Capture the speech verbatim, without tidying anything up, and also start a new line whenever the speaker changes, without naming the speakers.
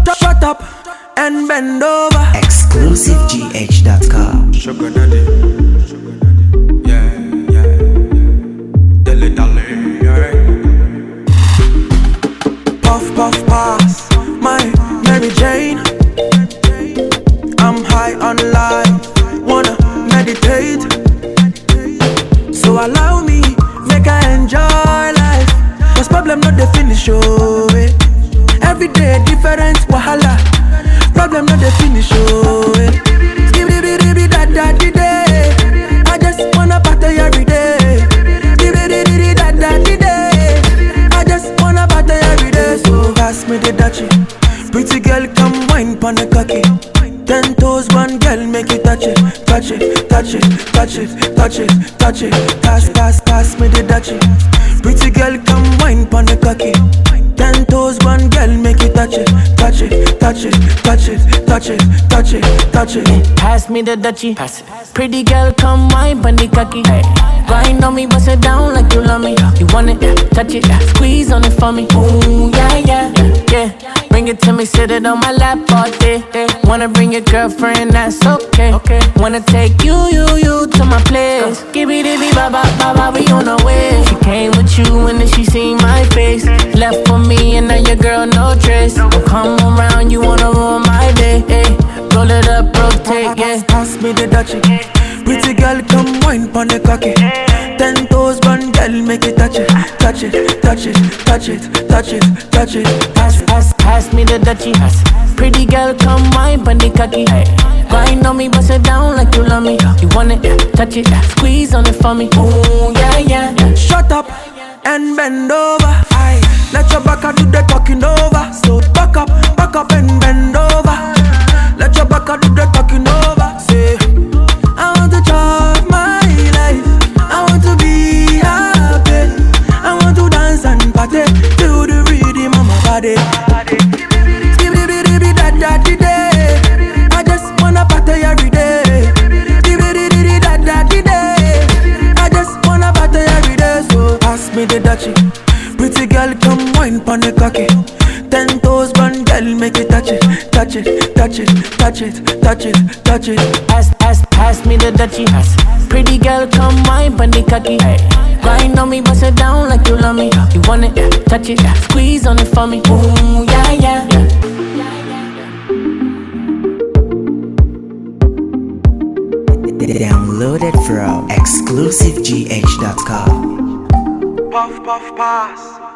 Shut up, shut up, and bend over.
exclusive g h dot com.
Sugar daddy, sugar daddy, yeah, yeah, yeah. Dilly dally, yeah.
Puff, puff, pass, my Mary Jane. I'm high on life, wanna meditate. So allow me, make I enjoy life. Cause problem not the finish, oh eh. Every day different wahala. Problem not the finish, oh eh. Skibidi da da di day. I just wanna party every day. Skibidi da da di day. I just wanna party every day. So pass me the dachi. Pretty girl, come wine pon the cocky. Ten toes, one girl, make it touch it, touch it, touch it, touch it, touch it, touch it. Pass, pass, pass me the dachi. Pretty girl, come wine pon the cocky. Ten toes, one girl, make it touch it, touch it, touch it, touch it, touch it, touch it, touch it.
Pass me the Dutchie. Pretty girl, come wine pon the cocky. Grind on me, bust it down like you love me. You want it, touch it, squeeze on it for me. Ooh, yeah, yeah, yeah. Bring it to me, sit it on my lap all day. Wanna bring your girlfriend, that's okay. Okay. Wanna take you, you, you to my place. Give it, give it, ba ba ba ba, we on our way. She came with you and then she seen my face. Left for me and now your girl no trace. Don't come around, you wanna ruin my day. Hey. Roll it up, rotate, yeah.
Pass me the dachi. Pretty girl, come wine pon the cocky. Ten toes, one girl, make it touch it, touch it, touch it, touch it, touch it, touch it.
Pass, pass, pass me the Dutchie. Pretty girl, come wine pon the cocky. Grind on me, bust it down like you love me. You want it, touch it, squeeze on it for me. Ooh, yeah, yeah, yeah.
Shut up and bend over. Aye. Let your back do the talking over. So back up, back up and bend over. Let your back do the talking over. Say, I want to chop my life. I want to be happy. I want to dance and party to the rhythm of my body. Skibidi da da di day. I just wanna party every day. Skibidi da da di day. I just wanna party every day. So pass me the dachi. Pretty girl, come wine pon the cocky. Ten toes, one girl, make it touch it, touch it, touch it, touch it, touch it, touch it.
Pass, pass, pass me the Dutchie. Pretty girl, come wine pon the cocky. Grind on me, bust it down like you love me. You want it, touch it, squeeze on it for me. Ooh, yeah, yeah, yeah.
Download it from exclusive g h dot com.
Puff, puff, pass.